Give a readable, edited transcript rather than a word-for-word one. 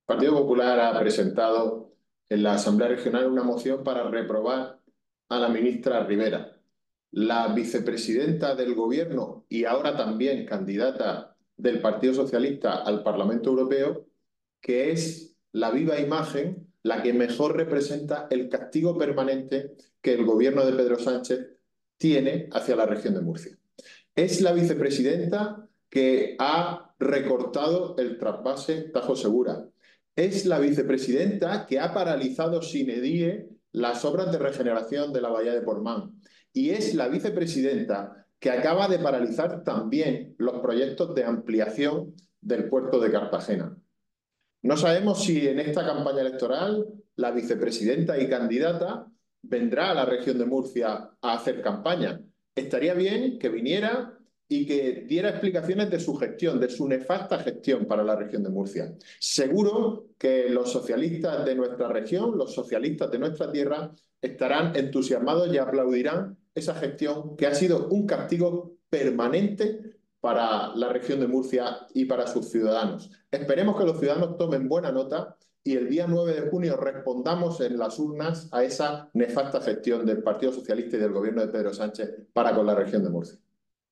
Partido Popular ha presentado en la Asamblea Regional una moción para reprobar a la ministra Rivera. La vicepresidenta del Gobierno y ahora también candidata del Partido Socialista al Parlamento Europeo, que es la viva imagen, la que mejor representa el castigo permanente que el Gobierno de Pedro Sánchez tiene hacia la región de Murcia. Es la vicepresidenta que ha recortado el trasvase Tajo Segura. Es la vicepresidenta que ha paralizado sine die las obras de regeneración de la bahía de Portmán. Y es la vicepresidenta que acaba de paralizar también los proyectos de ampliación del puerto de Cartagena. No sabemos si en esta campaña electoral la vicepresidenta y candidata vendrá a la región de Murcia a hacer campaña. Estaría bien que viniera y que diera explicaciones de su gestión, de su nefasta gestión para la región de Murcia. Seguro que los socialistas de nuestra región, los socialistas de nuestra tierra, estarán entusiasmados y aplaudirán esa gestión que ha sido un castigo permanente para la región de Murcia y para sus ciudadanos. Esperemos que los ciudadanos tomen buena nota y el día 9 de junio respondamos en las urnas a esa nefasta gestión del Partido Socialista y del Gobierno de Pedro Sánchez para con la región de Murcia.